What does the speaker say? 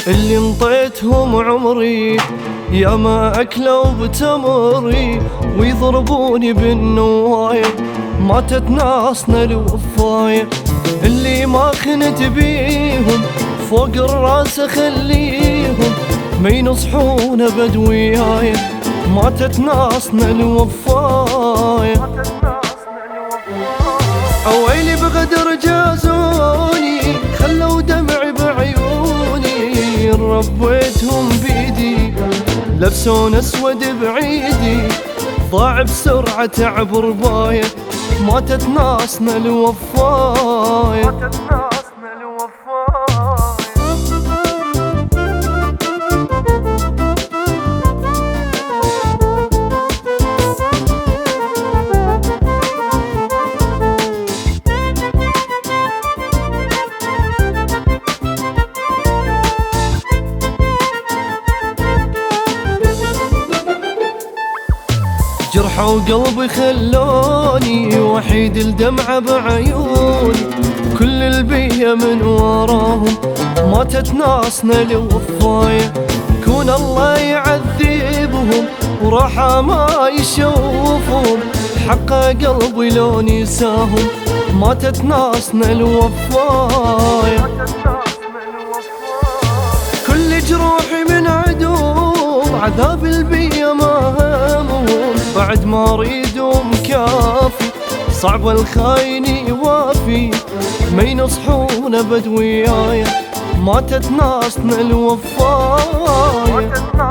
اللي انطيتهم عمري يا ما أكلوا بتمري ويضربوني بالنوايا، ماتت ناسنا الوفاية. اللي ما خنت بيهم فوق الراس أخليهم، ما ينصحون أبد وياي، ماتت ناسنا الوفاية. عويلي بغدر جازوني خلوا دمعي بعيوني، ربيتهم بيدي لبسون اسود بعيدي، ضاع بسرعة تعب رباية، ماتت ناسنا الوفاية. جرحوا قلبي خلوني وحيد الدمعة بعيوني، كل البية من وراهم ماتت ناسنا الوفاية. كون الله يعذبهم وراحة ما يشوفهم، حق قلبي لو نساهم، ماتت ناسنا الوفاية. كل جروحي من عدوم عذاب البية ما همهم، بعد ما اريدهم كافي صعب الخاين يوافي، ما ينصحون ابد وياي، ماتت ناسنا الوفاية.